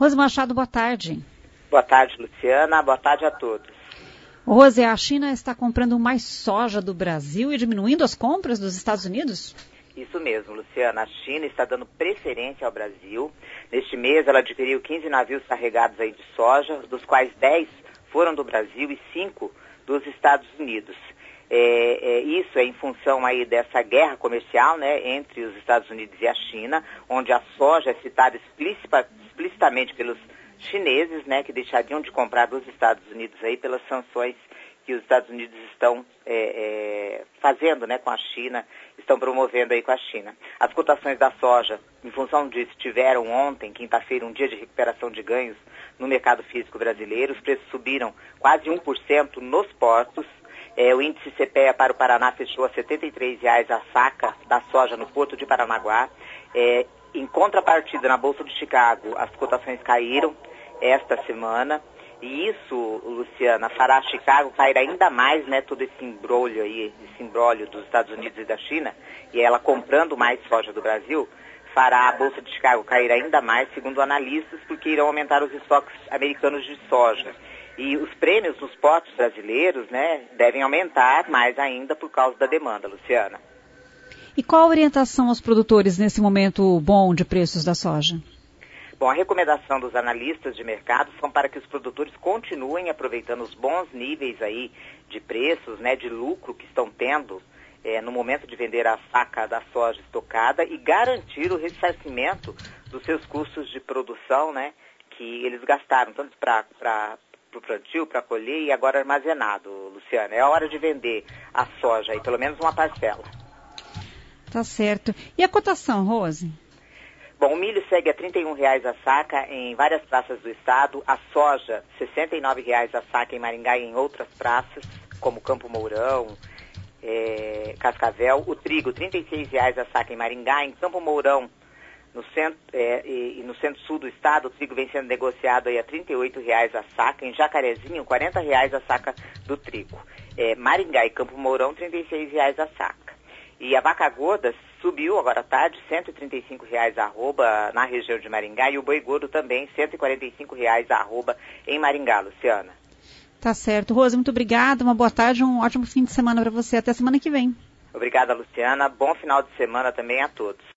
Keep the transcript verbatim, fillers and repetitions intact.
Rose Machado, boa tarde. Boa tarde, Luciana. Boa tarde a todos. Rose, a China está comprando mais soja do Brasil e diminuindo as compras dos Estados Unidos? Isso mesmo, Luciana. A China está dando preferência ao Brasil. Neste mês, ela adquiriu quinze navios carregados aí de soja, dos quais dez foram do Brasil e cinco dos Estados Unidos. É, é, isso é em função aí dessa guerra comercial, né, entre os Estados Unidos e a China, onde a soja é citada explicita, explicitamente pelos chineses, né, que deixariam de comprar dos Estados Unidos aí pelas sanções que os Estados Unidos estão é, é, fazendo, né, com a China, estão promovendo aí com a China. As cotações da soja, em função disso, tiveram ontem, quinta-feira, um dia de recuperação de ganhos no mercado físico brasileiro. Os preços subiram quase um por cento nos portos. É, o índice C P E A para o Paraná fechou a setenta e três reais a saca da soja no Porto de Paranaguá. É, em contrapartida, na Bolsa de Chicago, as cotações caíram esta semana. E isso, Luciana, fará Chicago cair ainda mais, né, todo esse embrolho aí, esse embrolho dos Estados Unidos e da China, e ela comprando mais soja do Brasil, fará a Bolsa de Chicago cair ainda mais, segundo analistas, porque irão aumentar os estoques americanos de soja. E os prêmios nos portos brasileiros, né, devem aumentar mais ainda por causa da demanda, Luciana. E qual a orientação aos produtores nesse momento bom de preços da soja? Bom, a recomendação dos analistas de mercado são para que os produtores continuem aproveitando os bons níveis aí de preços, né, de lucro que estão tendo é, no momento de vender a saca da soja estocada e garantir o ressarcimento dos seus custos de produção, né, que eles gastaram tanto para o plantio, para colher e agora armazenado, Luciana. É a hora de vender a soja aí, pelo menos uma parcela. Tá certo. E a cotação, Rose? Bom, o milho segue a trinta e um reais a saca em várias praças do estado, a soja sessenta e nove reais a saca em Maringá e em outras praças, como Campo Mourão, é, Cascavel, o trigo trinta e seis reais a saca em Maringá, em Campo Mourão, no centro, é, e, e no centro-sul do estado, o trigo vem sendo negociado aí a trinta e oito reais a saca, em Jacarezinho, quarenta reais a saca do trigo, é, Maringá e Campo Mourão, trinta e seis reais a saca. E a vaca gorda subiu agora à tarde, cento e trinta e cinco reais a arroba na região de Maringá, e o boi gordo também, cento e quarenta e cinco reais a arroba em Maringá, Luciana. Tá certo. Rose, muito obrigada, uma boa tarde, um ótimo fim de semana para você. Até semana que vem. Obrigada, Luciana. Bom final de semana também a todos.